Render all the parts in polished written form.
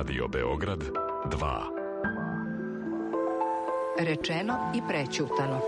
Radio Beograd 2. Rečeno i prećutano.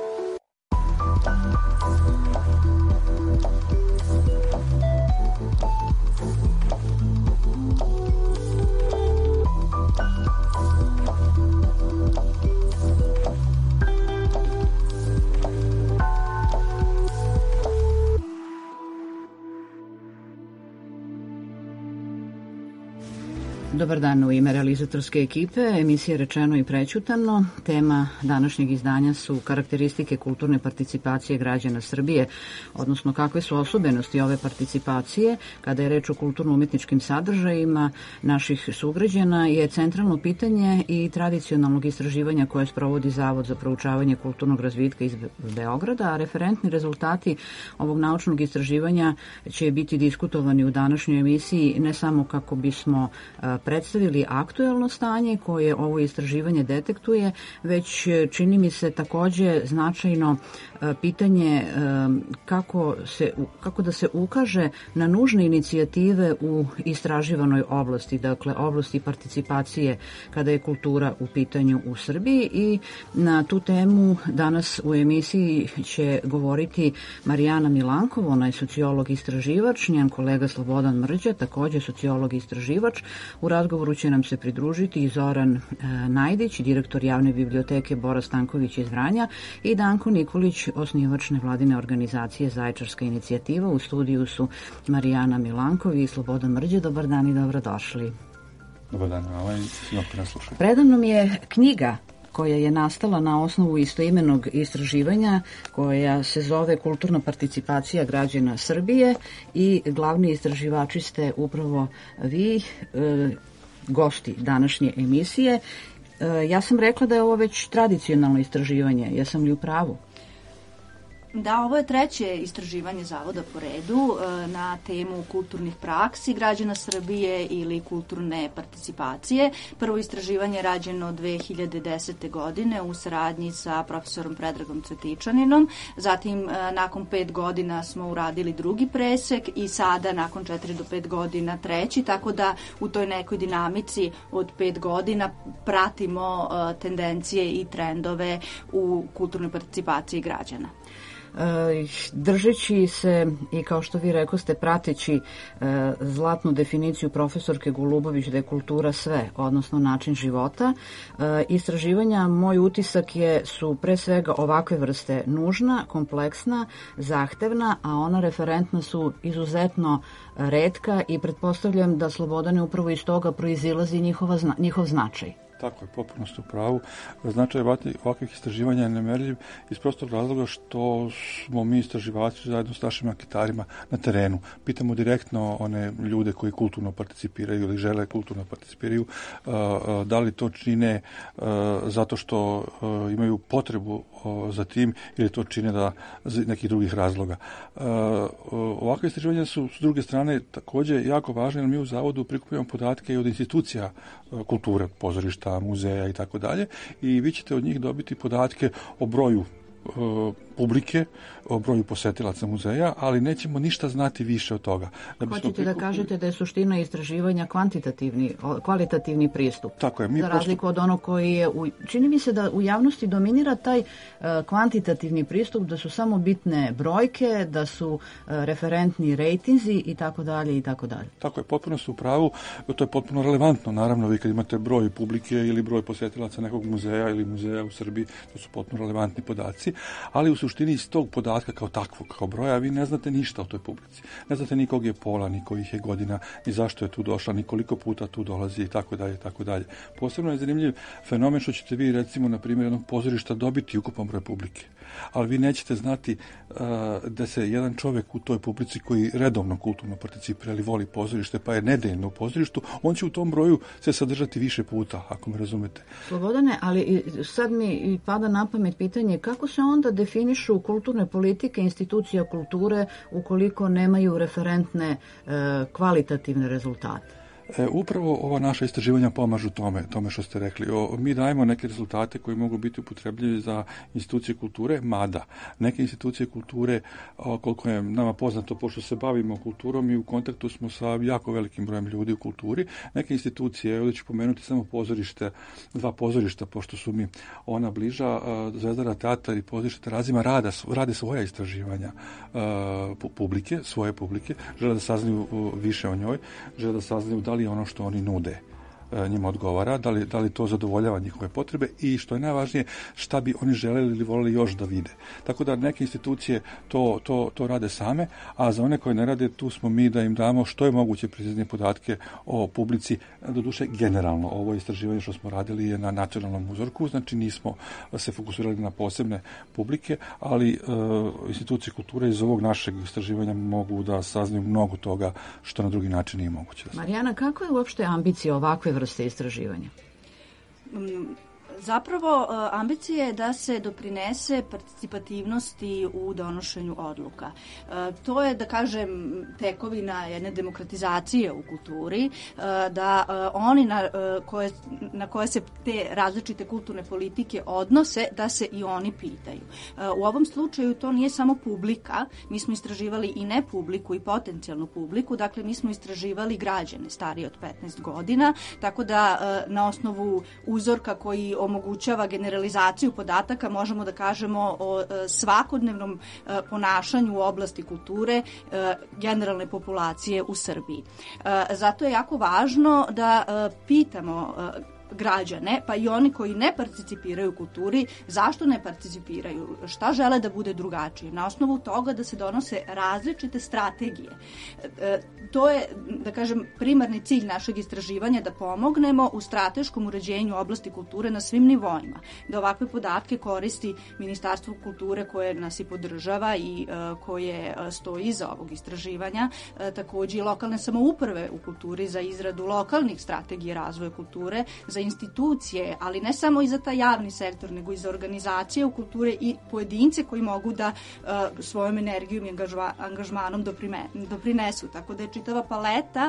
Dobar dan u ime realizatorske ekipe, emisija Rečeno i prećutano. Tema današnjeg izdanja su karakteristike kulturne participacije građana Srbije, odnosno kakve su osobenosti ove participacije kada je reč o kulturno-umetničkim sadržajima naših sugrađana je centralno pitanje i tradicionalnog istraživanja koje sprovodi Zavod za proučavanje kulturnog razvitka iz Beograda, a referentni rezultati ovog naučnog istraživanja će biti diskutovani u današnjoj emisiji ne samo kako bismo predstavili aktuelno stanje koje ovo istraživanje detektuje, već čini mi se takođe značajno pitanje kako da se ukaže na nužne inicijative u istraživanoj oblasti, dakle oblasti participacije kada je kultura u pitanju u Srbiji, i na tu temu danas u emisiji će govoriti Marijana Milankov, ona je sociolog istraživač, njen kolega Slobodan Mrđa, takođe sociolog istraživač. U razgovoru će nam se pridružiti i Zoran Najdić, direktor javne biblioteke Bora Stanković iz Vranja, i Danko Nikolić, osnivač nevladine organizacije Zaječarska inicijativa. U studiju su Marijana Milankov i Slobodan Mrđa. Dobar dan i dobrodošli. Dobar dan, ovaj svima koji nas slušaju. Predamnom je knjiga koja je nastala na osnovu istoimenog istraživanja koja se zove Kulturna participacija građana Srbije i glavni istraživači ste upravo vi, gosti današnje emisije. Ja sam rekla da je ovo već tradicionalno istraživanje. Jesam li u pravu? Da, ovo je treće istraživanje Zavoda po redu na temu kulturnih praksi građana Srbije ili kulturne participacije. Prvo istraživanje je rađeno 2010. godine u saradnji sa profesorom Predragom Cvetičaninom. Zatim, nakon 5 godina smo uradili drugi presek i sada, nakon 4 do 5 godina, treći, tako da u toj nekoj dinamici od 5 godina pratimo tendencije i trendove u kulturnoj participaciji građana. Držeći se i, kao što vi rekoste, prateći zlatnu definiciju profesorke Golubović da je kultura sve, odnosno način života, istraživanja, moj utisak su pre svega ovakve vrste nužna, kompleksna, zahtevna, a ona referentna su izuzetno retka i pretpostavljam da, Slobodane, upravo iz toga proizilazi njihov značaj. Tako je, potpuno ste u pravu. Značaj ovakvih istraživanja je nemerljiv iz prostog razloga što smo mi istraživači zajedno s našim anketarima na terenu. Pitamo direktno one ljude koji kulturno participiraju ili žele kulturno participiraju, da li to čine zato što imaju potrebu za tim ili to čine iz nekih drugih razloga. Ovakve istraživanja su s druge strane takođe jako važne, jer mi u Zavodu prikupljamo podatke i od institucija kulture, pozorišta, muzeja i tako dalje, i vi ćete od njih dobiti podatke o broju publike, o broju posetilaca muzeja, ali nećemo ništa znati više od toga. Hoćete da kažete da je suština istraživanja kvalitativni pristup. Tako je. Za razliku od onog koji je, čini mi se da u javnosti dominira taj kvantitativni pristup, da su samo bitne brojke, da su referentni rejtinzi i tako dalje i tako dalje. Tako je, potpuno su u pravu, to je potpuno relevantno. Naravno, vi kad imate broj publike ili broj posetilaca nekog muzeja ili muzeja u Srbiji, to su potpuno relevantni podaci, ali u suštini iz tog podatka kao takvog, kao broja, vi ne znate ništa o toj publici. Ne znate ni kog je pola, ni kojih je godina, ni zašto je tu došla, ni koliko puta tu dolazi i tako dalje, tako dalje. Posebno je zanimljiv fenomen što ćete vi, recimo, na primjer jednog pozorišta dobiti ukupan broj publike, ali vi nećete znati da se jedan čovek u toj publici koji redovno kulturno participira ili voli pozorište, pa je nedeljno u pozorištu, on će u tom broju se sadržati više puta, ako me razumete. Slobodane, ali sad mi pada na pamet pitanje kako se onda definišu kulturne politike institucija kulture ukoliko nemaju referentne kvalitativne rezultate? Upravo ova naša istraživanja pomažu tome što ste rekli. Mi dajemo neke rezultate koji mogu biti upotrebljivi za institucije kulture, mada neke institucije kulture, koliko je nama poznato, pošto se bavimo kulturom i u kontaktu smo sa jako velikim brojem ljudi u kulturi, neke institucije, ovdje ću pomenuti samo dva pozorišta, pošto su mi ona bliža, Zvezdara teatar i pozorište Terazima, rade svoja istraživanja svoje publike, žele da saznaju više o njoj, žele da saznaju da li ono što oni nude njima odgovara, da li to zadovoljava njihove potrebe i što je najvažnije, šta bi oni želeli ili voleli još da vide. Tako da neke institucije to rade same, a za one koje ne rade, tu smo mi da im damo što je moguće preciznije podatke o publici, doduše generalno. Ovo istraživanje što smo radili je na nacionalnom uzorku, znači nismo se fokusirali na posebne publike, ali institucije kulture iz ovog našeg istraživanja mogu da saznaju mnogo toga što na drugi način nije moguće. Marijana, kako je uopšte ambicija ovakve vrste istraživanja? Zapravo, ambicija je da se doprinese participativnosti u donošenju odluka. To je, da kažem, tekovina jedne demokratizacije u kulturi, da oni na koje se te različite kulturne politike odnose, da se i oni pitaju. U ovom slučaju to nije samo publika, mi smo istraživali i ne publiku i potencijalnu publiku, dakle mi smo istraživali građane starije od 15 godina, tako da na osnovu uzorka koji omogućava generalizaciju podataka možemo da kažemo o svakodnevnom ponašanju u oblasti kulture generalne populacije u Srbiji. Zato je jako važno da pitamo građane, pa i oni koji ne participiraju u kulturi, zašto ne participiraju, šta žele da bude drugačije. Na osnovu toga da se donose različite strategije. To je, da kažem, primarni cilj našeg istraživanja, da pomognemo u strateškom uređenju oblasti kulture na svim nivoima. Da ovakve podatke koristi Ministarstvo kulture koje nas i podržava i koje stoji iza ovog istraživanja. Takođe i lokalne samouprave u kulturi za izradu lokalnih strategija razvoja kulture, za institucije, ali ne samo i za taj javni sektor, nego i za organizacije u kulture i pojedince koji mogu da svojom energijom i angažmanom doprinesu. Tako da je čitava paleta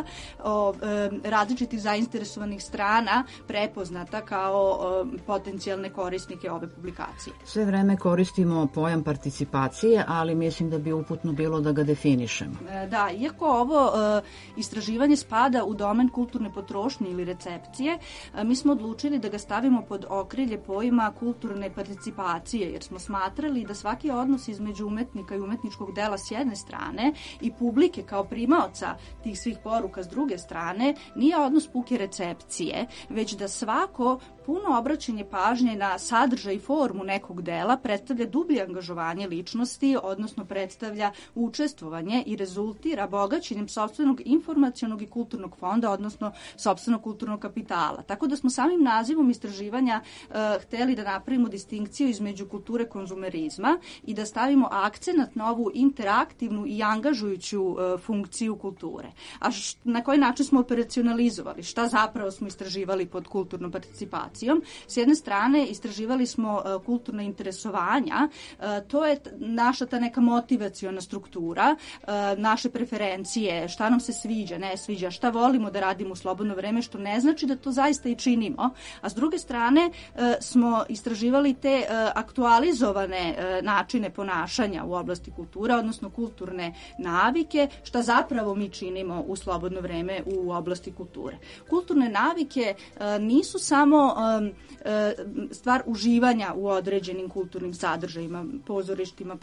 različitih zainteresovanih strana prepoznata kao potencijalne korisnike ove publikacije. Sve vreme koristimo pojam participacije, ali mislim da bi uputno bilo da ga definišemo. Da, iako ovo istraživanje spada u domen kulturne potrošnje ili recepcije, mi smo odlučili da ga stavimo pod okrilje pojma kulturne participacije, jer smo smatrali da svaki odnos između umetnika i umetničkog dela s jedne strane i publike kao primaoca tih svih poruka s druge strane nije odnos puke recepcije, već da svako puno obraćanje pažnje na sadržaj i formu nekog dela predstavlja dublje angažovanje ličnosti, odnosno predstavlja učestvovanje i rezultira bogaćenjem sopstvenog informacionog i kulturnog fonda, odnosno sopstvenog kulturnog kapitala. Tako da smo samim nazivom istraživanja hteli da napravimo distinkciju između kulture konzumerizma i da stavimo akcenat na ovu interaktivnu i angažujuću funkciju kulture. A na koji način smo operacionalizovali? Šta zapravo smo istraživali pod kulturnom participacijom? S jedne strane, istraživali smo kulturna interesovanja, to je naša ta neka motivaciona struktura, naše preferencije, šta nam se sviđa, ne sviđa, šta volimo da radimo u slobodno vreme, što ne znači da to zaista i činimo. A s druge strane smo istraživali te aktualizovane načine ponašanja u oblasti kulture, odnosno kulturne navike, šta zapravo mi činimo u slobodno vreme u oblasti kulture. Kulturne navike nisu samo stvar uživanja u određenim kulturnim sadržajima, pozorištima,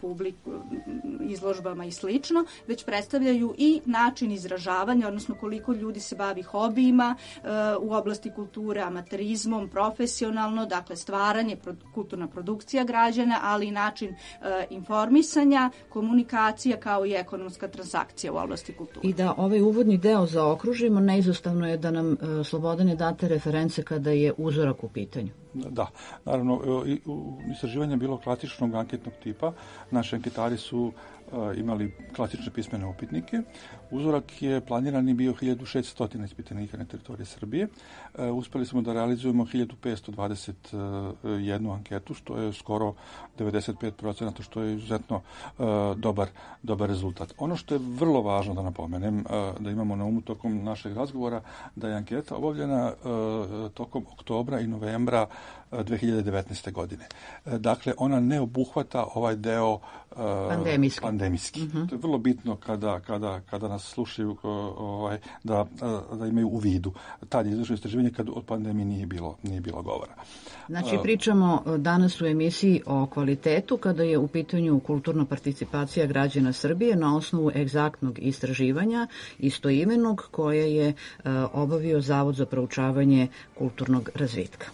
izložbama i slično, već predstavljaju i način izražavanja, odnosno koliko ljudi se bavi hobijima u oblasti kulture, amaterizmom, profesionalno, dakle stvaranje, kulturna produkcija građana, ali i način informisanja, komunikacija kao i ekonomska transakcija u oblasti kulture. I da ovaj uvodni deo zaokružimo, neizostavno je da nam Slobodane date reference kada je uzorak u pitanju. Da, naravno, istraživanje je bilo klasičnog anketnog tipa. Naši anketari su imali klasične pismene upitnike. Uzorak je planirani bio 1600 ispitanika na teritoriji Srbije. Uspeli smo da realizujemo 1521 anketu, što je skoro 95%, što je izuzetno dobar rezultat. Ono što je vrlo važno da napomenem, da imamo na umu tokom našeg razgovora, da je anketa obavljena tokom oktobra i novembra 2019. godine. Dakle, ona ne obuhvata ovaj deo pandemijski. To je vrlo bitno kada nas slušaju da imaju u vidu. Tad je izvršeno istraživanje kad o pandemiji nije bilo govora. Znači, pričamo danas u emisiji o kvalitetu kada je u pitanju kulturna participacija građana Srbije na osnovu egzaktnog istraživanja istoimenog koje je obavio Zavod za proučavanje kulturnog razvitka.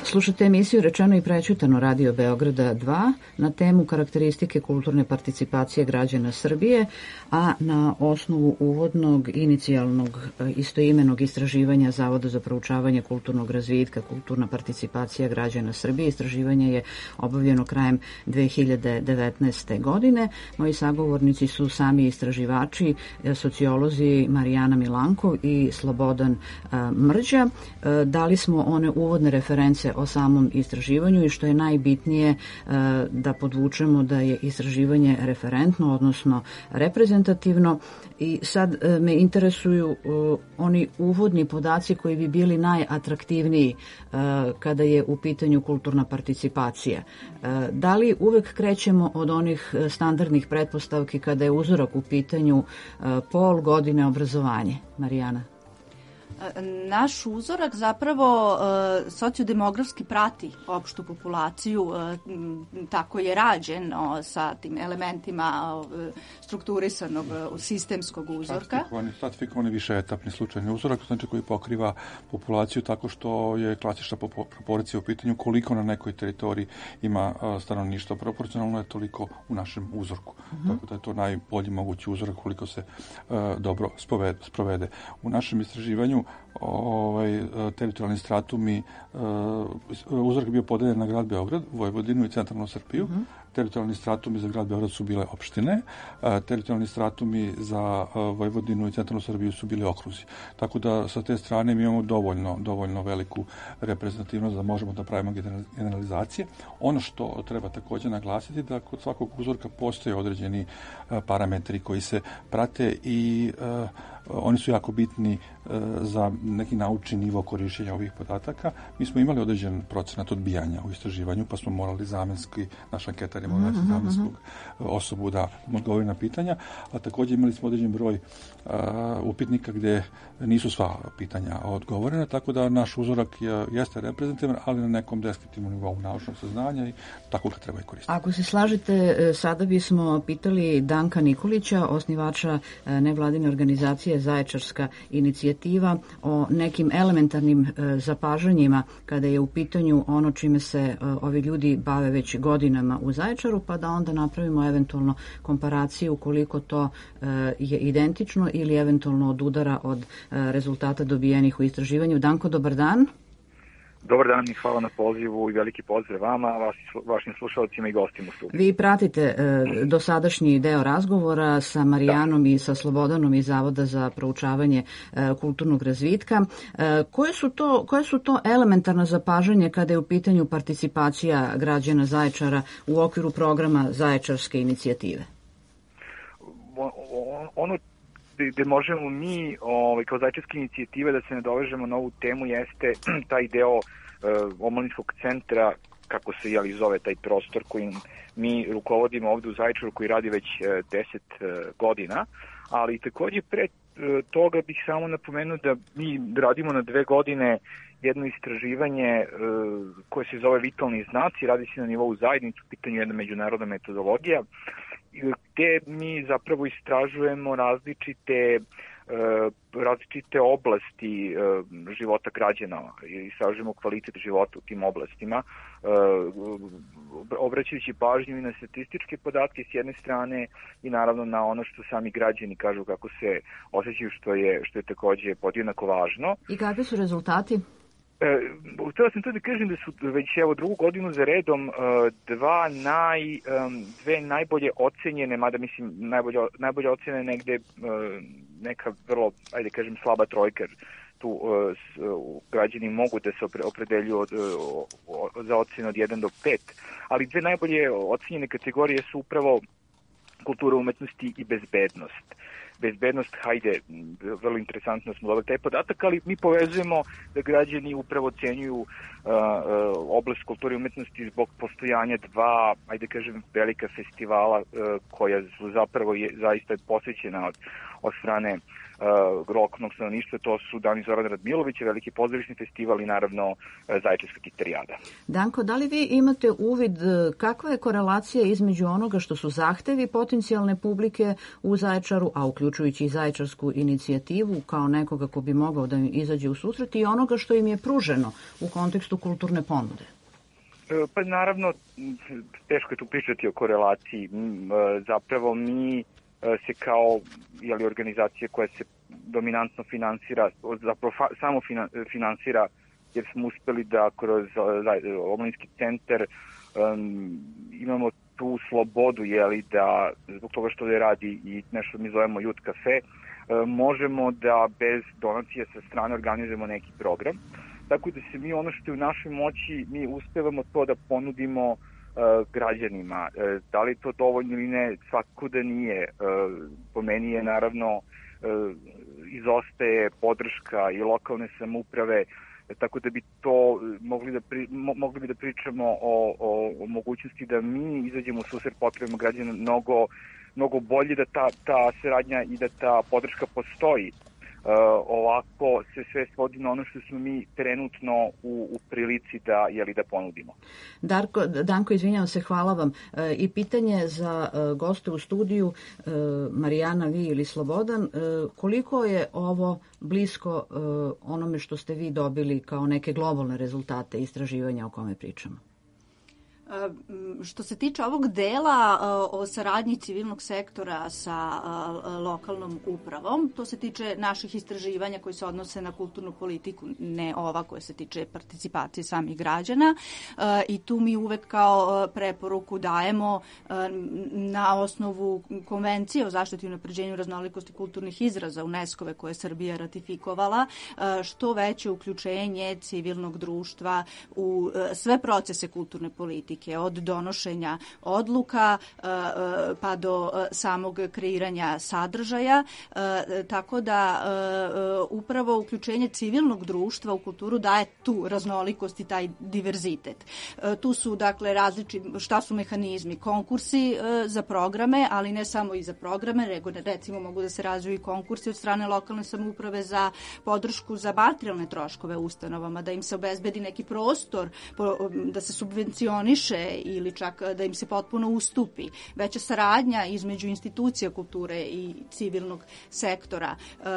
Slušate emisiju Rečeno i prećutano Radio Beograda 2 na temu karakteristike kulturne participacije građana Srbije, a na osnovu uvodnog inicijalnog istoimenog istraživanja Zavoda za proučavanje kulturnog razvitka, kulturna participacija građana Srbije. Istraživanje je obavljeno krajem 2019. godine. Moji sagovornici su sami istraživači, sociolozi Marijana Milankov i Slobodan Mrđa. Dali smo one uvodne reference o samom istraživanju i što je najbitnije da podvučemo da je istraživanje referentno, odnosno reprezentativno. I sad me interesuju oni uvodni podaci koji bi bili najatraktivniji kada je u pitanju kulturna participacija. Da li uvek krećemo od onih standardnih pretpostavki kada je uzorak u pitanju pol, godine, obrazovanje? Marijana? Naš uzorak zapravo sociodemografski prati opštu populaciju, tako je rađen sa tim elementima strukturisanog sistemskog uzorka. Stratifikovani višeetapni slučajni uzorak, znači koji pokriva populaciju tako što je klasična proporcija u pitanju koliko na nekoj teritoriji ima stanovništva. Proporcionalno je toliko u našem uzorku. Tako da je to najbolji mogući uzorak koliko se dobro sprovede. U našem istraživanju teritorijalni stratumi, uzorak je bio podeljen na grad Beograd, Vojvodinu i centralnu Srbiju. Teritorijalni stratumi za grad Beograd su bile opštine, teritorijalni stratumi za Vojvodinu i centralnu Srbiju su bili okruzi. Tako da sa te strane mi imamo dovoljno veliku reprezentativnost da možemo da pravimo generalizacije. Ono što treba također naglasiti da kod svakog uzorka postoje određeni parametri koji se prate i oni su jako bitni za neki naučni nivo korišćenja ovih podataka. Mi smo imali određen procenat odbijanja u istraživanju, pa smo morali zamenski, naš anketar je morali zamenskog osobu da odgovori na pitanja, a također imali smo određen broj upitnika gdje nisu sva pitanja odgovorena, tako da naš uzorak jeste reprezentativan, ali na nekom deskriptivnom nivou naučnog saznanja i tako ga treba i koristiti. Ako se slažete, sada bismo pitali Danka Nikolića, osnivača nevladine organizacije Zaječarska inicijativa, o nekim elementarnim zapažanjima kada je u pitanju ono čime se ovi ljudi bave već godinama u Zaječaru, pa da onda napravimo eventualno komparaciju koliko to je identično ili eventualno odudara od rezultata dobijenih u istraživanju. Danko, dobar dan. Dobar dan i hvala na pozivu i veliki pozdrav vama, vašim slušalcima i gostima u studiju. Vi pratite dosadašnji deo razgovora sa Marijanom i sa Slobodanom iz Zavoda za proučavanje kulturnog razvitka. Koje su to elementarna zapažanja kada je u pitanju participacija građana Zaječara u okviru programa Zaječarske inicijative? Ono gde možemo mi kao Zaječarska inicijativa da se nadovežemo na ovu temu jeste taj deo omladinskog centra, kako se zove taj prostor kojim mi rukovodimo ovde u Zaječaru, koji radi već 10 godina, ali takođe pre toga bih samo napomenuo da mi radimo na 2 godine jedno istraživanje koje se zove Vitalni znaci, radi se na nivou zajednice, u pitanju jedna međunarodna metodologija, gde mi zapravo istražujemo različite oblasti života građana, istražujemo kvalitet života u tim oblastima, obraćajući pažnju i na statističke podatke s jedne strane i naravno na ono što sami građani kažu kako se osjećaju, što je takođe podjednako važno. I kakvi su rezultati? Htio sam to da kažem da su već drugu godinu za redom dve najbolje ocenjene, mada mislim najbolje ocene negde neka vrlo, ajde kažem, slaba trojka. Tu građani mogu da se opredeljuju za ocenu od 1 do 5, ali 2 najbolje ocenjene kategorije su upravo kultura umetnosti i bezbednost. Bezbednost, vrlo interesantno smo dobili taj podatak, ali mi povezujemo da građani upravo ocenjuju oblast kulture i umetnosti zbog postojanja 2, ajde kažem, velika festivala koja su zapravo zaista posvećena od strane lokalnog stanovništva, to su Dani Zorana Radmilovića, veliki pozorišni festival i naravno Zaječarska gitarijada. Danko, da li vi imate uvid kakva je korelacija između onoga što su zahtevi potencijalne publike u Zaječaru, a uključujući i Zaječarsku inicijativu kao nekoga ko bi mogao da im izađe u susret, i onoga što im je pruženo u kontekstu kulturne ponude? Pa naravno, teško je tu pričati o korelaciji. Zapravo mi se kao organizacija koja se dominantno finansira, zapravo samo finansira, jer smo uspeli da kroz omladinski centar imamo tu slobodu, da zbog toga što radi i nešto mi zovemo Youth Cafe, možemo da bez donacija sa strane organizujemo neki program. Tako da se mi ono što je u našoj moći, mi uspevamo to da ponudimo građanima. Da li je to dovoljno ili ne, svakako da nije. Po meni je naravno izostaje podrška i lokalne samouprave, tako da bi to mogli bi da pričamo o mogućnosti da mi izađemo u susret potrebama građana mnogo bolje, da ta saradnja i da ta podrška postoji. Ovako se sve svodi na ono što smo mi trenutno u prilici da ponudimo. Danko, izvinjavam se, hvala vam. I pitanje za goste u studiju, Marijana, vi ili Slobodan, koliko je ovo blisko onome što ste vi dobili kao neke globalne rezultate istraživanja o kome pričamo? Što se tiče ovog dela o saradnji civilnog sektora sa lokalnom upravom, to se tiče naših istraživanja koji se odnose na kulturnu politiku, ne ova koja se tiče participacije samih građana, i tu mi uvek kao preporuku dajemo na osnovu Konvencije o zaštiti i unapređenju raznolikosti kulturnih izraza UNESCO-ve koje je Srbija ratifikovala, što veće uključenje civilnog društva u sve procese kulturne politike, od donošenja odluka pa do samog kreiranja sadržaja, tako da upravo uključenje civilnog društva u kulturu daje tu raznolikost i taj diverzitet. Tu su dakle šta su mehanizmi, konkursi za programe, ali ne samo i za programe, nego recimo mogu da se razviju i konkursi od strane lokalne samouprave za podršku za materijalne troškove ustanovama, da im se obezbedi neki prostor, da se subvencioniše ili čak da im se potpuno ustupi. Veća saradnja između institucija kulture i civilnog sektora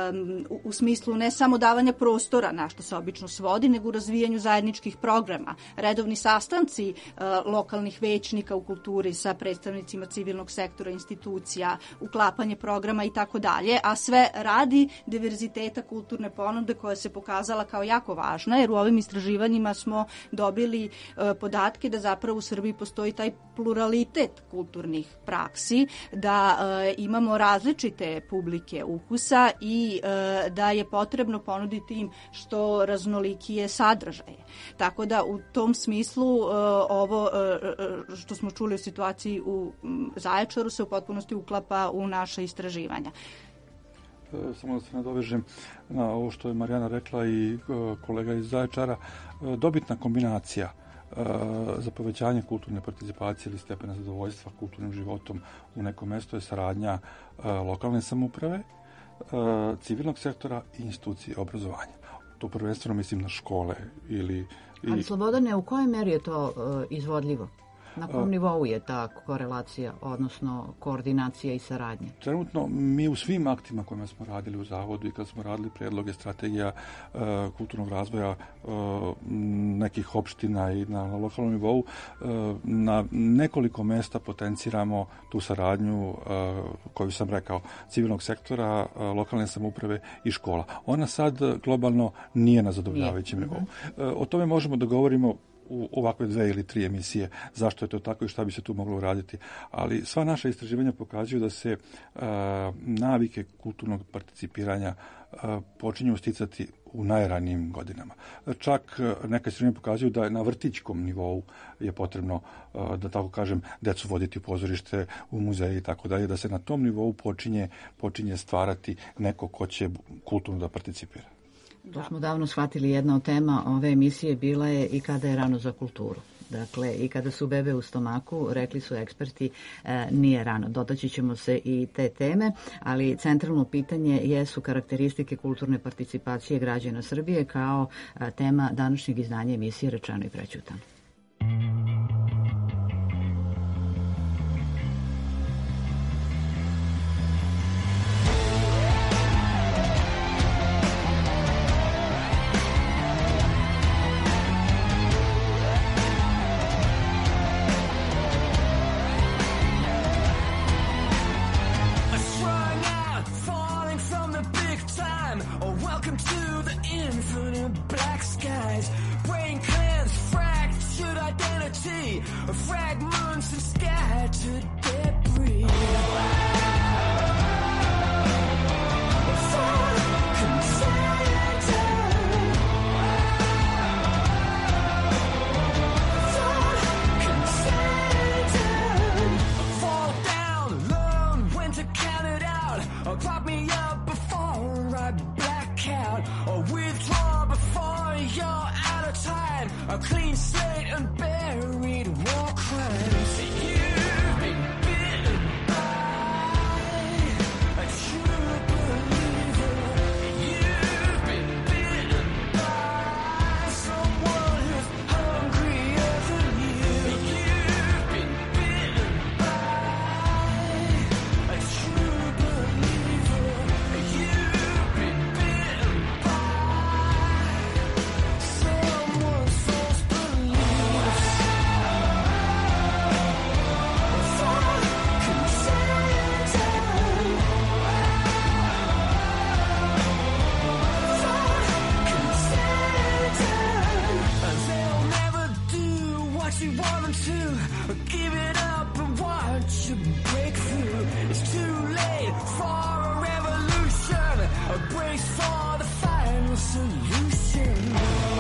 u smislu ne samo davanja prostora, na što se obično svodi, nego u razvijanju zajedničkih programa. Redovni sastanci lokalnih većnika u kulturi sa predstavnicima civilnog sektora, institucija, uklapanje programa i tako dalje, a sve radi diverziteta kulturne ponude koja se pokazala kao jako važna, jer u ovim istraživanjima smo dobili podatke da zapravo u Srbiji postoji taj pluralitet kulturnih praksi, da imamo različite publike ukusa i da je potrebno ponuditi im što raznolikije sadržaje. Tako da u tom smislu ovo što smo čuli u situaciji u Zaječaru se u potpunosti uklapa u naše istraživanja. Samo da se nadovežem na ovo što je Marijana rekla i kolega iz Zaječara, dobitna kombinacija za povećanje kulturne participacije ili stepena zadovoljstva kulturnim životom u nekom mestu je saradnja lokalne samouprave, civilnog sektora i institucije obrazovanja. To prvenstveno mislim na škole Ali Slobodane, u kojoj meri je to izvodljivo? Na kom nivou je ta korelacija, odnosno koordinacija i saradnja? Trenutno mi u svim aktima kojima smo radili u Zavodu i kad smo radili predloge strategija kulturnog razvoja nekih opština i na lokalnom nivou, na nekoliko mesta potenciramo tu saradnju koju sam rekao, civilnog sektora, lokalne samouprave i škola. Ona sad globalno nije na zadovoljavajućem nivou. O tome možemo da govorimo u ovakve 2 ili 3 emisije, zašto je to tako i šta bi se tu moglo uraditi. Ali sva naša istraživanja pokazuju da se navike kulturnog participiranja počinju sticati u najranijim godinama. Čak neka istraživanja pokazuju da je na vrtićkom nivou je potrebno, da tako kažem, decu voditi u pozorište, u muzeje i tako dalje, da se na tom nivou počinje stvarati neko ko će kulturno da participira. To smo davno shvatili, jedna od tema ove emisije bila je i kada je rano za kulturu. Dakle, i kada su bebe u stomaku, rekli su eksperti, nije rano. Dotaći ćemo se i te teme, ali centralno pitanje jesu karakteristike kulturne participacije građana Srbije kao tema današnjeg izdanja emisije Rečeno i prećutano. Fragments of scattered debris. Fall down, learn when to count it out. Or prop me up before I black out. Or withdraw before you're out of time. A clean slate and buried war crimes. You've been bitten by a true believer. You've been bitten by someone who's hungrier than you. You've been bitten by a true believer. You've been bitten by someone's false beliefs. They'll never do what you want them to. Give it up and watch you break through. It's too late for a revolution. Brace for the final solution.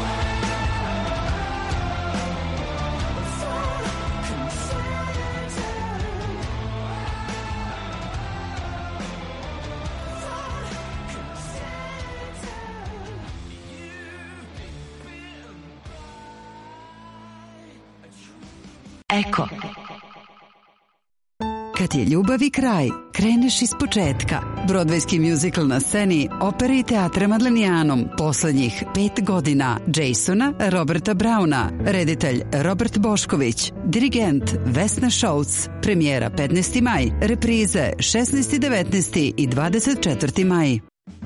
Eko. Kad je ljubavi kraj, kreneš iz početka. Brodvejski mjuzikl na sceni Opere i teatra Madlenijanom poslednjih 5 godina. Jasona Roberta Brauna, reditelj Robert Bošković, dirigent Vesna Šouc. Premijera 15. maj, reprize 16., 19. i 24. maj.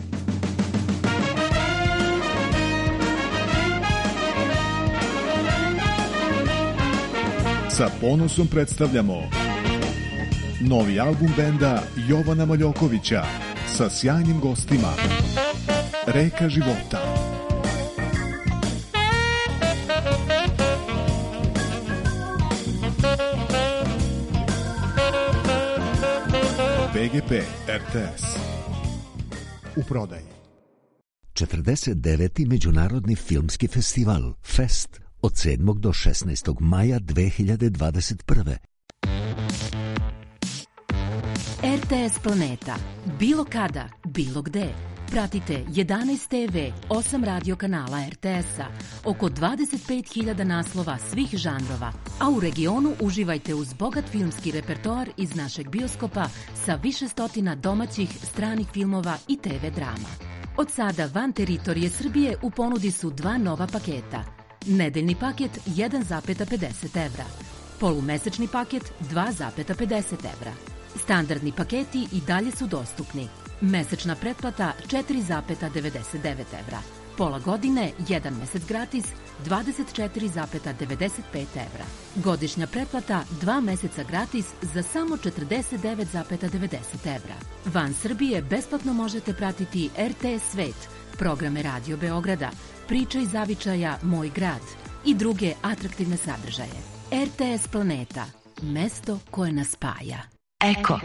Sa ponosom predstavljamo novi album benda Jovana Maljokovića sa sjajnim gostima Reka života. BGP RTS u prodaji. 49. Međunarodni filmski festival Fest od 7. do 16. maja 2021. RTS Planeta. Bilo kada, bilo gde. Pratite 11 TV, 8 radio kanala RTS-a, oko 25.000 naslova svih žanrova, a u regionu uživajte uz bogat filmski repertoar iz našeg bioskopa sa više stotina domaćih, stranih filmova i TV drama. Od sada van teritorije Srbije u ponudi su 2 nova paketa. Nedeljni paket 1,50 evra. Polumesečni paket 2,50 evra. Standardni paketi i dalje su dostupni. Mesečna pretplata 4,99 evra. Pola godine, 1 mesec gratis, 24,95 evra. Godišnja pretplata 2 meseca gratis za samo 49,90 evra. Van Srbije besplatno možete pratiti RTS Svet, programe Radio Beograda, Priča iz zavičaja Moj grad i druge atraktivne sadržaje. RTS Planeta, mesto koje nas spaja. Eko.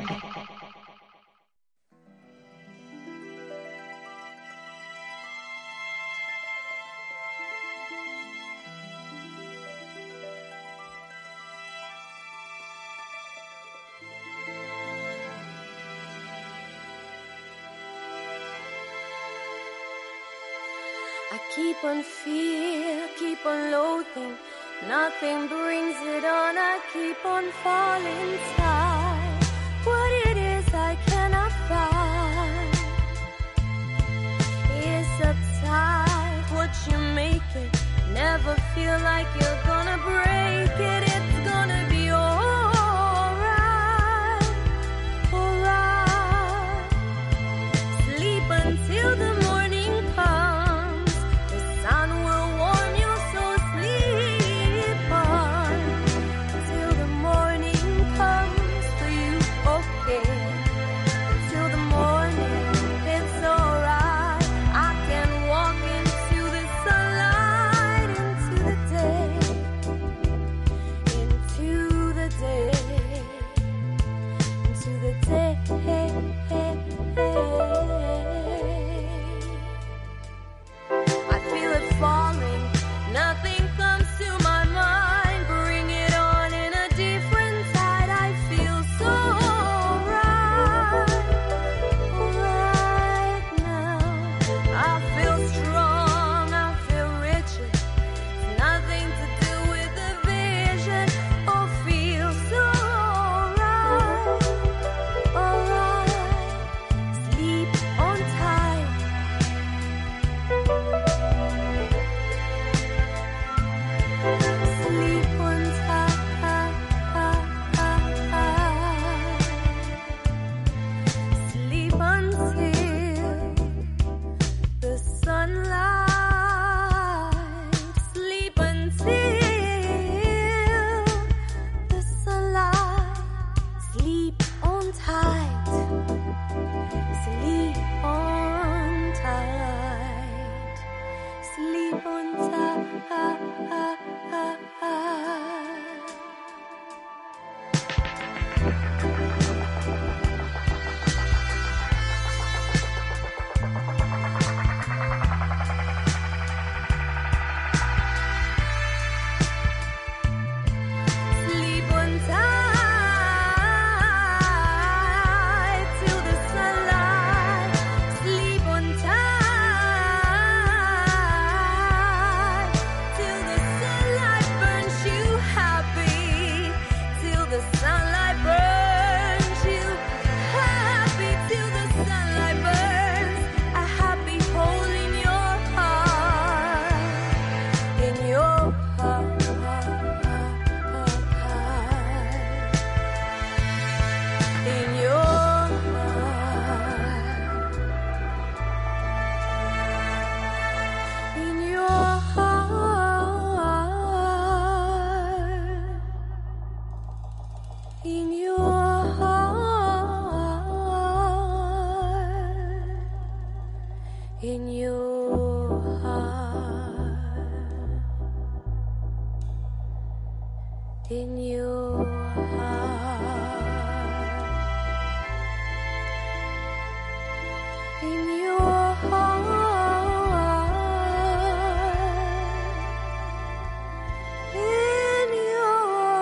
keep on fear, keep on loathing. Nothing brings it on, I keep on falling inside. What it is I cannot find is uptight. What you make it, never feel like you're gonna break it. It's gonna be alright, alright. Sleep until the morning comes. The sun will warm you, so sleep on till the morning comes for you. Okay, till the morning, it's alright. I can walk into the sunlight, into the day, into the day, into the day. I feel it falling, nothing comes to my mind. Bring it on in a different tide. I feel so right now. I feel strong, I feel richer. It's nothing to do with the vision. Oh, feel so alright. Sleep on time. Sleep on time. Sleep until the sunlight. Sleep until the sunlight. Sleep on tight. Sleep on tight. Sleep on tight. Sleep on tight till the sunlight. Sleep on tight till the sunlight burns you happy. Till the sunlight burns you happy. Till the sunlight burns a happy hole in your heart. In your heart. In your heart. In your heart. In your heart. In your heart. In your heart. In your heart. In your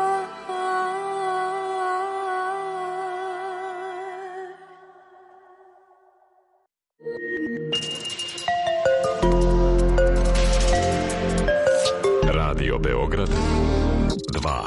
heart. Radio Beograd 2.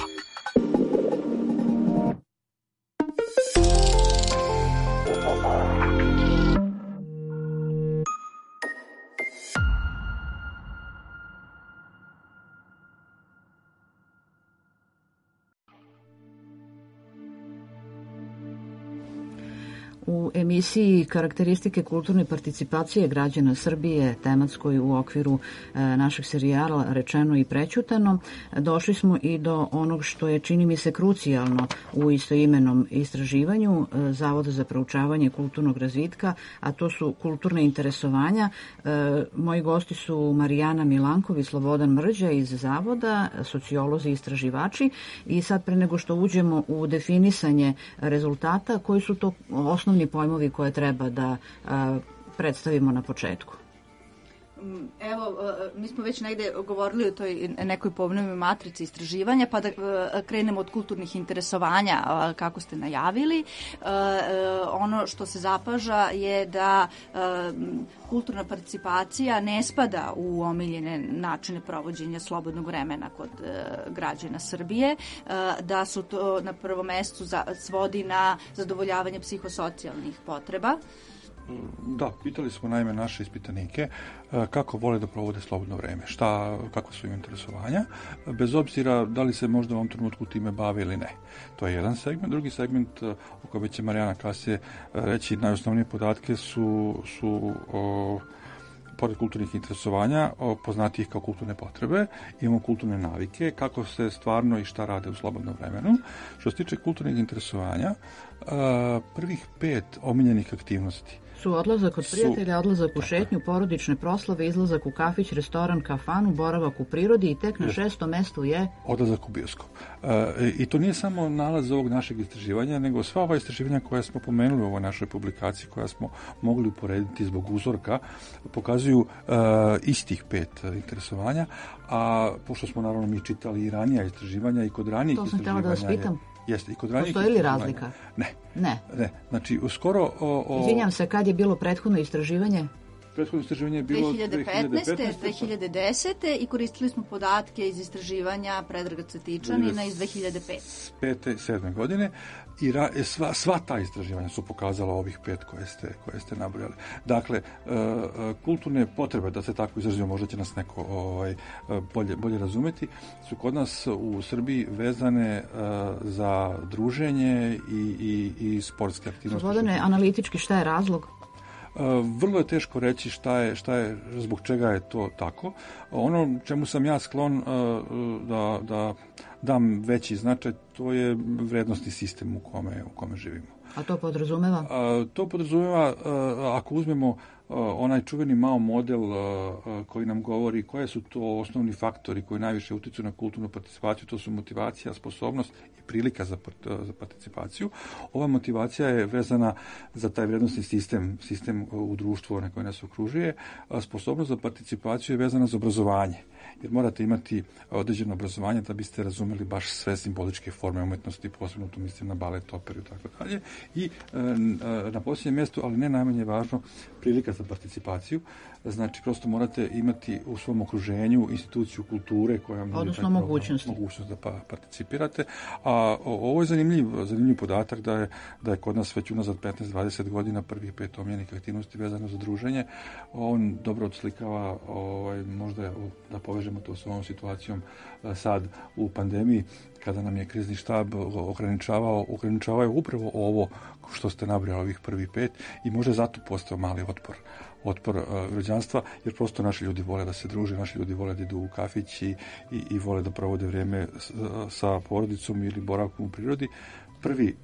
U emisiji Karakteristike kulturne participacije građana Srbije, tematskoj u okviru našeg serijala Rečeno i prećutano, došli smo i do onog što je, čini mi se, krucijalno u istoimenom istraživanju Zavoda za proučavanje kulturnog razvitka, a to su kulturne interesovanja. Moji gosti su Marijana Milankov i Slobodan Mrđa iz Zavoda, sociolozi i istraživači. I sad, pre nego što uđemo u definisanje rezultata, koji su to osnovni pojmovi koje treba da predstavimo na početku? Evo, mi smo već negde govorili o toj nekoj ponovnoj matrici istraživanja, pa da krenemo od kulturnih interesovanja, kako ste najavili. Ono što se zapaža je da kulturna participacija ne spada u omiljene načine provođenja slobodnog vremena kod građana Srbije, da su to na prvom mestu svodi na zadovoljavanje psihosocijalnih potreba. Da, pitali smo naime naše ispitanike kako vole da provode slobodno vreme, kako su im interesovanja, bez obzira da li se možda u ovom trenutku time bave ili ne. To je jedan segment. Drugi segment, o kojem će Marijana kasnije reći, najosnovnije podatke su pored kulturnih interesovanja, poznatijih kao kulturne potrebe, imamo kulturne navike, kako se stvarno i šta rade u slobodnom vremenu. Što se tiče kulturnih interesovanja, prvih 5 omiljenih aktivnosti su odlazak od prijatelja, odlazak u šetnju, porodične proslave, izlazak u kafić, restoran, kafanu, boravak u prirodi i tek na 6. mestu je odlazak u bioskop. I to nije samo nalaz ovog našeg istraživanja, nego sva ova istraživanja koja smo pomenuli u ovoj našoj publikaciji, koja smo mogli uporediti zbog uzorka, pokazuju istih 5 interesovanja, a pošto smo naravno mi čitali i ranija istraživanja i kod ranijih istraživanja... To sam htjela da vas pitam. Jeste, i kod ranijih postoji li razlika? Ne. Znači, skoro... Izvinjam se, kad je bilo prethodno istraživanje? Prethodno istraživanje je bilo 2015. 2010. i koristili smo podatke iz istraživanja Predraga Cvetičanina iz 2005. 2007. godine i sva ta istraživanja su pokazala ovih 5 koje ste nabrojali. Dakle, kulturne potrebe, da se tako izrazimo, možda će nas neko bolje razumeti, su kod nas u Srbiji vezane za druženje i sportske aktivnosti. Zvodane, analitički šta je razlog? Vrlo je teško reći šta je, zbog čega je to tako. Ono čemu sam ja sklon da dam veći značaj, to je vrednostni sistem u kome živimo. A to podrazumeva? To podrazumeva, ako uzmemo onaj čuveni Mao model koji nam govori koje su to osnovni faktori koji najviše utiču na kulturnu participaciju, to su motivacija, sposobnost i prilika za participaciju. Ova motivacija je vezana za taj vrednosni sistem u društvu na koje nas okružuje. Sposobnost za participaciju je vezana za obrazovanje, jer morate imati određeno obrazovanje da biste razumeli baš sve simboličke forme umetnosti, posebno tu mislim na balet, operu i tako dalje. I na posljednjem mjestu, ali ne najmanje važno, prilika za participaciju. Znači, prosto morate imati u svom okruženju instituciju kulture koja vam odnosno mogućnost da participirate. A ovo je zanimljiv podatak da je kod nas već unazad 15-20 godina prvih 5 omiljenih aktivnosti vezano za druženje. On dobro odslikava, možda da povežemo to s ovom situacijom sad u pandemiji, kada nam je krizni štab ograničavao je upravo ovo što ste nabrojali, ovih prvih 5, i možda zato postao mali otpor građanstva, jer prosto naši ljudi vole da se druže, naši ljudi vole da idu u kafić i vole da provode vrijeme sa porodicom ili boravkom u prirodi. Prvi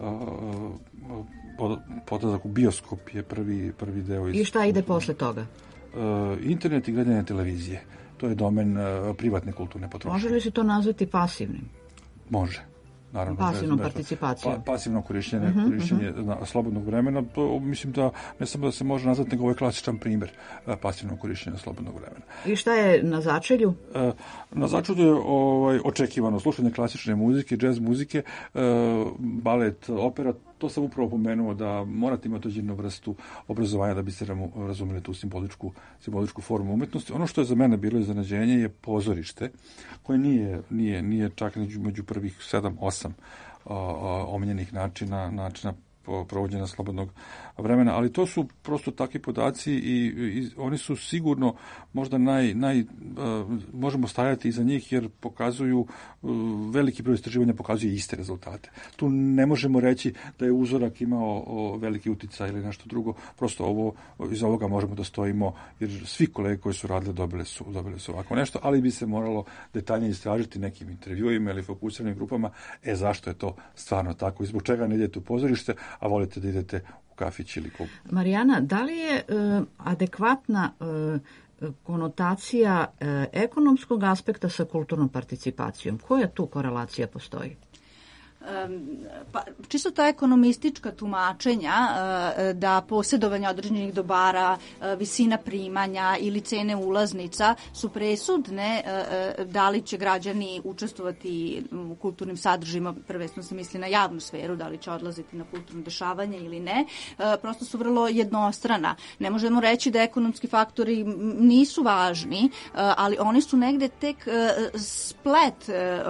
podlazak u bioskop je prvi deo. I šta ide posle toga? Internet i gledanje televizije. To je domen privatne kulturne potrošnje. Može li se to nazvati pasivnim? Može. Naravno, pasivnom participacijom. Pasivno korišćenje slobodnog vremena, to mislim da ne samo da se može nazvati, nego ovo je klasičan primjer pasivnog korišćenja slobodnog vremena. I šta je na začelju? Na začelju je očekivano slušanje klasične muzike, džez muzike, balet, opera. To sam upravo pomenuo da morate imati određenu vrstu obrazovanja da biste razumeli tu simboličku formu umetnosti. Ono što je za mene bilo iznenađenje je pozorište, koje nije čak među prvih 7-8 omiljenih načina provođenja slobodnog vremena, ali to su prosto takvi podaci i oni su sigurno možda možemo stajati iza njih, jer pokazuju, veliki broj istraživanja pokazuje iste rezultate. Tu ne možemo reći da je uzorak imao veliki uticaj ili nešto drugo, prosto iz ovoga možemo da stojimo, jer svi kolege koji su radili dobili su ovako nešto, ali bi se moralo detaljnije istražiti nekim intervjuima ili fokusiranim grupama, zašto je to stvarno tako i zbog čega ne idete u pozorište, a volite da idete u kafić ili klub. Marijana, da li je adekvatna konotacija ekonomskog aspekta sa kulturnom participacijom? Koja tu korelacija postoji? Pa, čisto ta ekonomistička tumačenja da posjedovanje određenih dobara, visina primanja ili cene ulaznica su presudne da li će građani učestvovati u kulturnim sadržajima, prvenstveno se misli na javnu sferu, da li će odlaziti na kulturno dešavanje ili ne, prosto su vrlo jednostrana. Ne možemo reći da ekonomski faktori nisu važni, ali oni su negde tek splet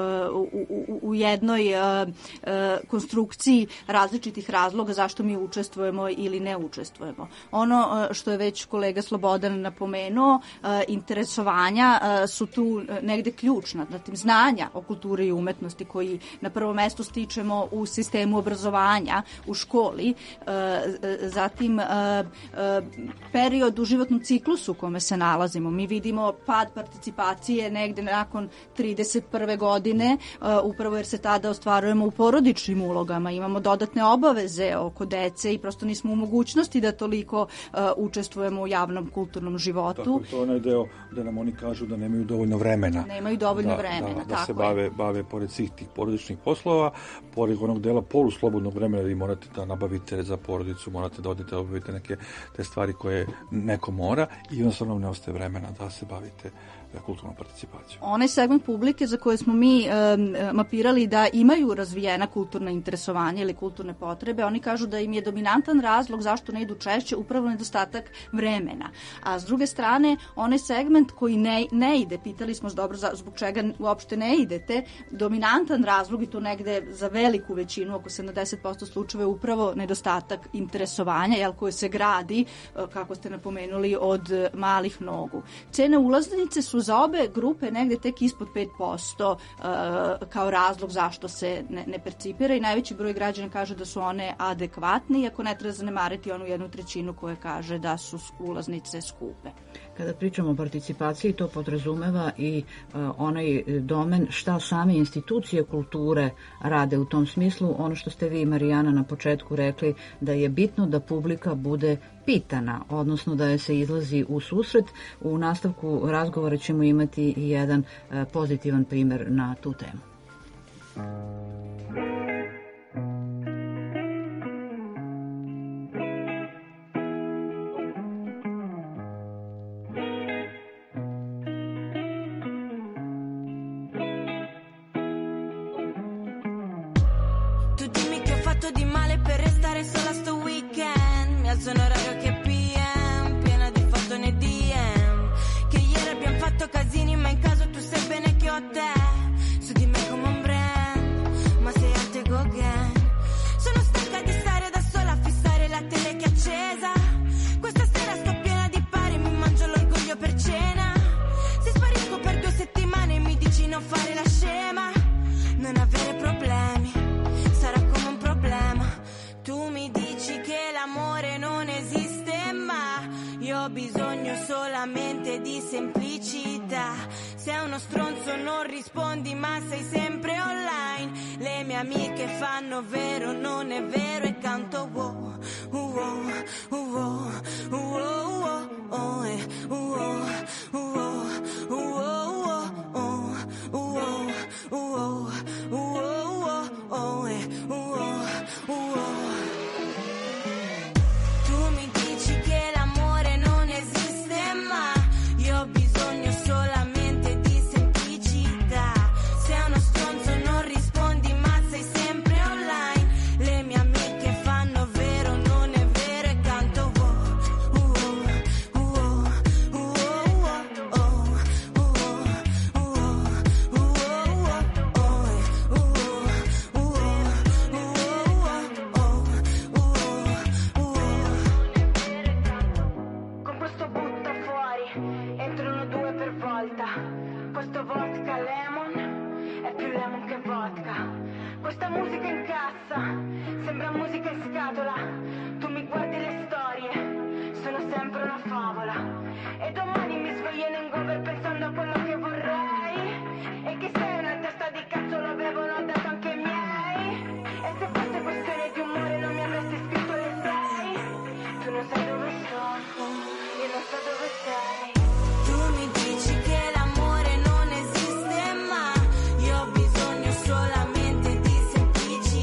u jednoj konstrukciji različitih razloga zašto mi učestvujemo ili ne učestvujemo. Ono što je već kolega Slobodan napomenuo, interesovanja su tu negde ključna, zatim znanja o kulturi i umetnosti koji na prvom mestu stičemo u sistemu obrazovanja, u školi, zatim period u životnom ciklusu u kome se nalazimo. Mi vidimo pad participacije negde nakon 31. godine, upravo jer se tada ostvarujemo u porodičnim ulogama, imamo dodatne obaveze oko dece i prosto nismo u mogućnosti da toliko učestvujemo u javnom kulturnom životu. Tako, to je onaj deo da nam oni kažu da nemaju dovoljno vremena. Nemaju dovoljno vremena, da tako se je. bave pored svih tih porodičnih poslova, pored onog dela poluslobodnog vremena da vi morate da nabavite za porodicu, morate da odete da obavite neke te stvari koje neko mora i jednostavno ne ostaje vremena da se bavite kulturnom participacijom. Onaj segment publike za koje smo mi mapirali da imaju razvijena kulturna interesovanja ili kulturne potrebe, oni kažu da im je dominantan razlog zašto ne idu češće upravo nedostatak vremena. A s druge strane, onaj segment koji ne ide, pitali smo dobro zbog čega uopšte ne idete, dominantan razlog i to negde za veliku većinu, oko 70% slučajeva, upravo nedostatak interesovanja, jel, koje se gradi, kako ste napomenuli, od malih nogu. Cene ulaznice su za obe grupe negde tek ispod 5% kao razlog zašto se ne percipira i najveći broj građana kaže da su one adekvatne, iako ne treba zanemariti onu 1/3 koja kaže da su ulaznice skupe. Kada pričamo o participaciji, to podrazumeva i onaj domen šta same institucije kulture rade u tom smislu. Ono što ste vi, Marijana, na početku rekli, da je bitno da publika bude pitana, odnosno da je se izlazi u susret. U nastavku razgovora ćemo imati i jedan pozitivan primer na tu temu. Tu dimmi che ho fatto di male per restare sola sto weekend. Mi alzo in orario che PM, piena di foto nei DM. Che ieri abbiamo fatto casini, ma in caso tu sai bene che ho te. Su di me come un brand, ma sei arte go again. Sono stanca di stare da sola a fissare la tele che è accesa. Questa sera sto piena di pari, mi mangio l'orgoglio per cena. Se sparisco per 2 settimane mi dici non fare la scema, non avere problemi, sarà come un problema. Tu mi dici che l'amore non esiste, ma io ho bisogno solamente di semplicità. Sei uno stronzo non rispondi, ma sei sempre online. Le mie amiche fanno vero, non è vero, e canto wow, wow, wow, wow, oh, wow, tu mi dici che l'amore non esiste, ma io ho bisogno solamente di semplicità. Sei uno stronzo non rispondi, ma sei sempre online. Le mie amiche fanno vero, non è vero, e canto compro sto butta fuori, entrano 2 per volta. Questo vodka lemon è più lemon che vodka. Questa musica in cassa sembra musica in scatola. Tu mi guardi le storie, sono sempre una favola. E domani mi sveglio in hangover pensando a quello che vorrei. E che sei una testa di cazzo, lo avevano dato anche i miei. E se fosse questione di umore non mi avresti scritto le 6. Tu non sai dove sono, io non so dove sei. Tu mi dici che l'amore non esiste, ma io ho bisogno solamente di semplicità.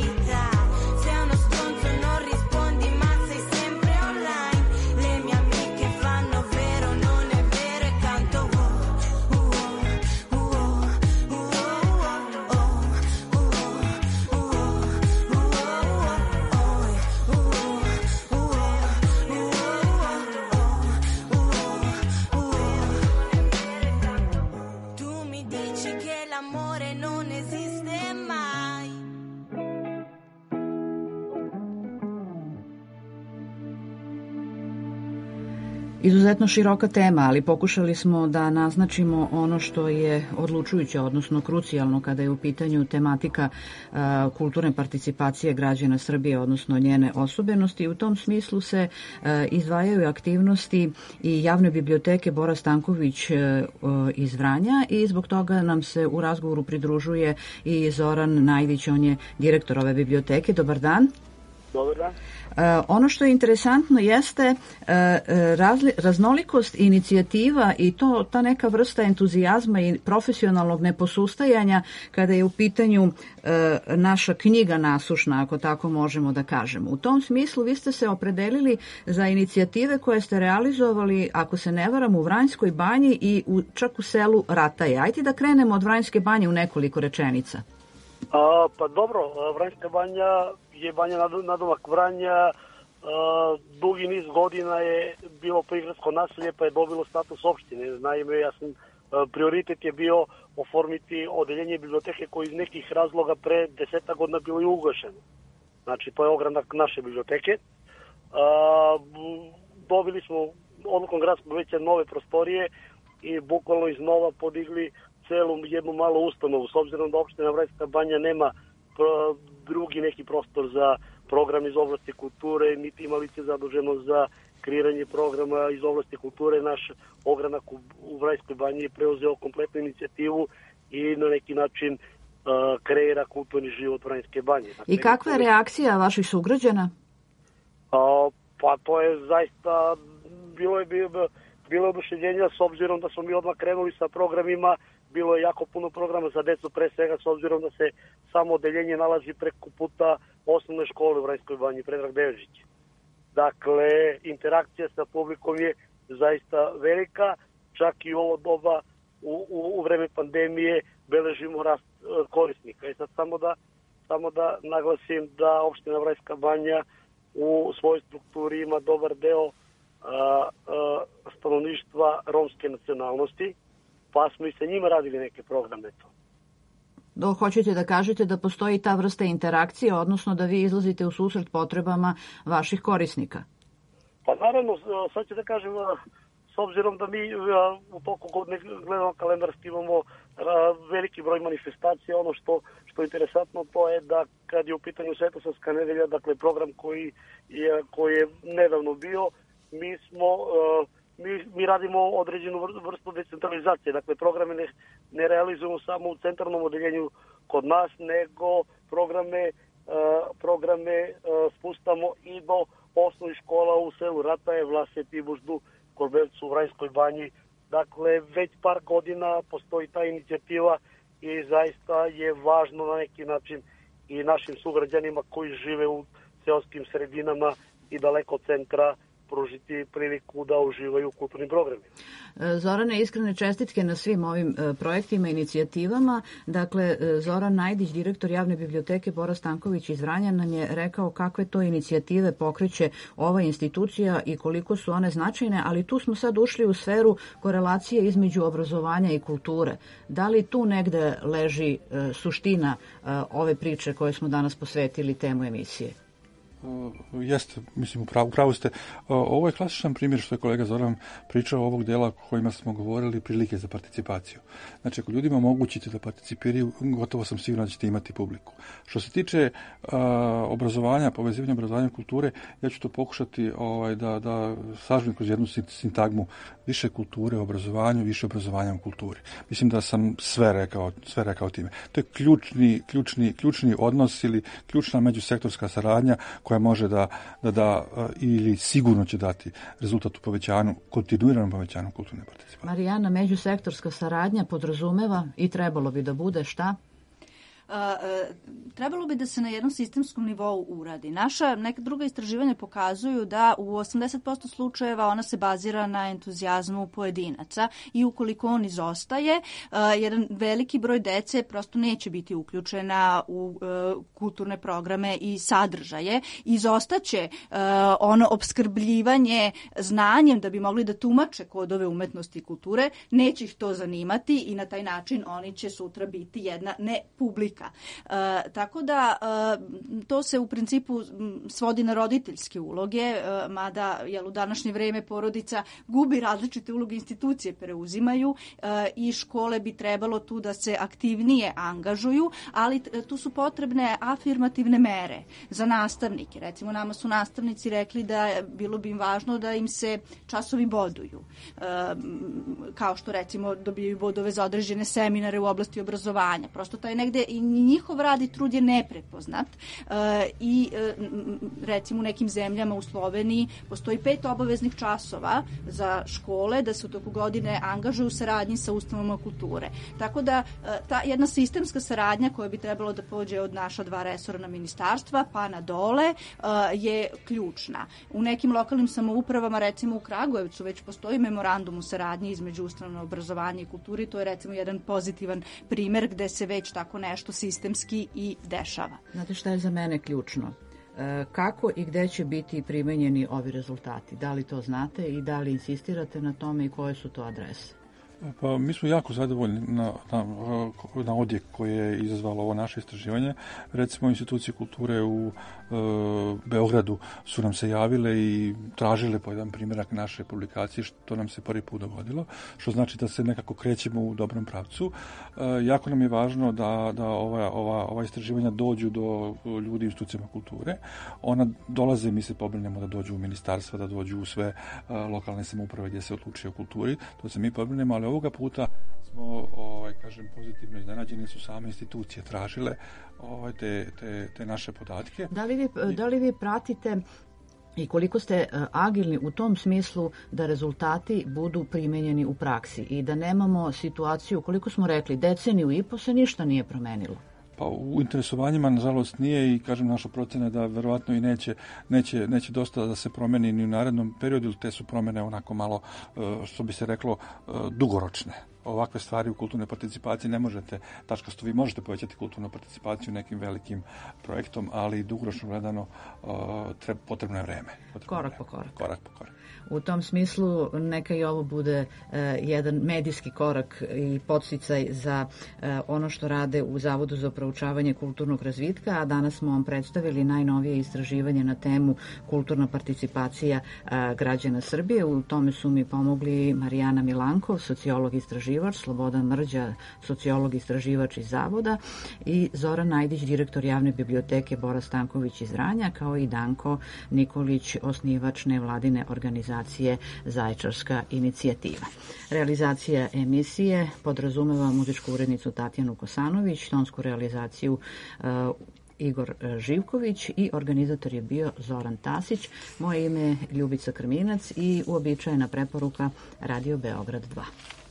Izuzetno široka tema, ali pokušali smo da naznačimo ono što je odlučujuće, odnosno krucijalno kada je u pitanju tematika kulturne participacije građana Srbije, odnosno njene osobenosti. U tom smislu se izdvajaju aktivnosti i javne biblioteke Bora Stanković iz Vranja i zbog toga nam se u razgovoru pridružuje i Zoran Najdić, on je direktor ove biblioteke. Dobar dan. Dobar dan. Ono što je interesantno jeste raznolikost inicijativa i ta neka vrsta entuzijazma i profesionalnog neposustajanja kada je u pitanju naša knjiga nasušna, ako tako možemo da kažemo. U tom smislu vi ste se opredelili za inicijative koje ste realizovali, ako se ne varam, u Vranjskoj banji i čak u selu Rataje. Ajde da krenemo od Vranjske banje u nekoliko rečenica. Pa dobro, Vranjska banja je banja nadomak Vranja, dugi niz godina je bilo prigradsko naselje pa je dobilo status opštine. Naime, prioritet je bio oformiti odeljenje biblioteke koji iz nekih razloga pre 10 godina bilo i ugašeno. Znači, to je ogranak naše biblioteke. Dobili smo odlukom gradskog veća nove prostorije i bukvalno iznova podigli celu jednu malu ustanovu, s obzirom da opština Vranjska banja nema drugi neki prostor za program iz oblasti kulture, niti ima lice zaduženo za kreiranje programa iz oblasti kulture. Naš ogranak u Vranjskoj banji je preuzeo kompletnu inicijativu i na neki način kreira kulturni život Vranjske banje. I kakva je reakcija vaših sugrađana? Pa to je zaista bilo oduševljenja, s obzirom da smo mi odmah krenuli sa programima. Bilo je jako puno programa za decu, pre svega s obzirom da se samo odeljenje nalazi preko puta osnovne škole u Vranjskoj banji, Predrag Devežić. Dakle, interakcija sa publikom je zaista velika, čak i u ovo doba, u vreme pandemije, beležimo rast korisnika. I sad samo da naglasim da opština Vranjska banja u svojoj strukturi ima dobar deo stanovništva romske nacionalnosti, pa smo i sa njima radili neke programe. Hoćete da kažete da postoji ta vrsta interakcije, odnosno da vi izlazite u susret potrebama vaših korisnika? Pa naravno, sad ću da kažem, s obzirom da mi u toku godine gledamo kalendarski, imamo veliki broj manifestacija. Ono što je interesantno, to je da kad je u pitanju Svetosavska nedelja, dakle program koji je nedavno bio, mi radimo određenu vrstu decentralizacije. Dakle, programe ne realizujemo samo u centralnom odeljenju kod nas, nego programe spustamo i do osnovnih škola u selu Rataje, Vlaseti, Buždu, Korbevcu, u Vranjskoj banji. Dakle, već par godina postoji ta inicijativa i zaista je važno na neki način i našim sugrađanima koji žive u seoskim sredinama i daleko od centra pružiti priliku da uživaju u kulturnim programima. Zorane, iskrene čestitke na svim ovim projektima i inicijativama. Dakle, Zoran Najdić, direktor javne biblioteke Bora Stanković iz Vranja, nam je rekao kakve to inicijative pokreće ova institucija i koliko su one značajne, ali tu smo sad ušli u sferu korelacije između obrazovanja i kulture. Da li tu negde leži suština ove priče koje smo danas posvetili temu emisije? Jeste, mislim, upravo ste. Ovo je klasičan primjer što je kolega Zoran pričao ovog dela o kojima smo govorili, prilike za participaciju. Znači, ako ljudima omogućite da participiraju, gotovo sam siguran da ćete imati publiku. Što se tiče obrazovanja, povezivanja obrazovanja i kulture, ja ću to pokušati da sažmem kroz jednu sintagmu: više kulture u obrazovanju, više obrazovanja u kulturi. Mislim da sam sve rekao time. To je ključni odnos ili ključna međusektorska saradnja koja može da ili sigurno će dati rezultat u povećanju, kontinuiranom povećanju kulturne participacije. Marijana, međusektorska saradnja podrazumeva i trebalo bi da bude šta? Trebalo bi da se na jednom sistemskom nivou uradi. Neka druga istraživanja pokazuju da u 80% slučajeva ona se bazira na entuzijazmu pojedinaca i ukoliko on izostaje, jedan veliki broj dece prosto neće biti uključena u kulturne programe i sadržaje. Izostaće ono opskrbljivanje znanjem da bi mogli da tumače kodove umetnosti i kulture, neće ih to zanimati i na taj način oni će sutra biti jedna ne publika, nastavnika. Tako da to se u principu svodi na roditeljske uloge, mada u današnje vreme porodica gubi različite uloge, institucije preuzimaju i škole bi trebalo tu da se aktivnije angažuju, ali tu su potrebne afirmativne mere za nastavnike. Recimo, nama su nastavnici rekli da bilo bi im važno da im se časovi boduju. Kao što recimo dobijaju bodove za određene seminare u oblasti obrazovanja. Prosto taj negde i njihov rad i trud je neprepoznat i recimo u nekim zemljama u Sloveniji postoji 5 obaveznih časova za škole da se u toku godine angažuju u saradnji sa ustanovama kulture. Tako da ta jedna sistemska saradnja koja bi trebalo da pođe od naša 2 resorna ministarstva pa na dole je ključna. U nekim lokalnim samoupravama, recimo u Kragujevcu, već postoji memorandum u saradnji između ustanova obrazovanja i kulturi. To je recimo jedan pozitivan primer gde se već tako nešto sistemski i dešava. Znate šta je za mene ključno? Kako i gde će biti primenjeni ovi rezultati? Da li to znate i da li insistirate na tome i koje su to adrese? Pa mi smo jako zadovoljni na odjek koje je izazvalo ovo naše istraživanje. Recimo, institucije kulture u Beogradu su nam se javile i tražile po jedan primjerak naše publikacije, što nam se prvi put dogodilo, što znači da se nekako krećemo u dobrom pravcu. Jako nam je važno da ova istraživanja dođu do ljudi u institucijama kulture. Ona dolaze, mi se pobrinemo da dođu u ministarstva, da dođu u sve lokalne samouprave gdje se odlučuje o kulturi. To se mi pobrinemo, ali ovoga puta smo, pozitivno iznenađeni, su same institucije tražile te naše podatke. Da li vi pratite i koliko ste agilni u tom smislu da rezultati budu primenjeni u praksi i da nemamo situaciju, koliko smo rekli, deceniju i po se ništa nije promenilo? Pa u interesovanjima, nažalost, nije i, kažem, naša procena da verovatno i neće dosta da se promeni ni u narednom periodu, te su promene onako malo, što bi se reklo, dugoročne. Ovakve stvari u kulturnoj participaciji ne možete, tačkasto vi možete povećati kulturnu participaciju nekim velikim projektom, ali dugoročno gledano potrebno je vreme. Korak po korak. Korak po korak. U tom smislu neka i ovo bude jedan medijski korak i podsticaj za ono što rade u Zavodu za proučavanje kulturnog razvitka, a danas smo vam predstavili najnovije istraživanje na temu kulturna participacija građana Srbije. U tome su mi pomogli Marijana Milankov, sociolog istraživač, Slobodan Mrđa, sociolog istraživač iz Zavoda i Zoran Najdić, direktor javne biblioteke Bora Stanković iz Vranja, kao i Danko Nikolić, osnivač nevladine organizacije Zaječarska inicijativa. Realizacija emisije podrazumeva muzičku urednicu Tatjanu Kosanović, tonsku realizaciju Igor Živković i organizator je bio Zoran Tasić. Moje ime je Ljubica Krminac i uobičajena preporuka Radio Beograd 2.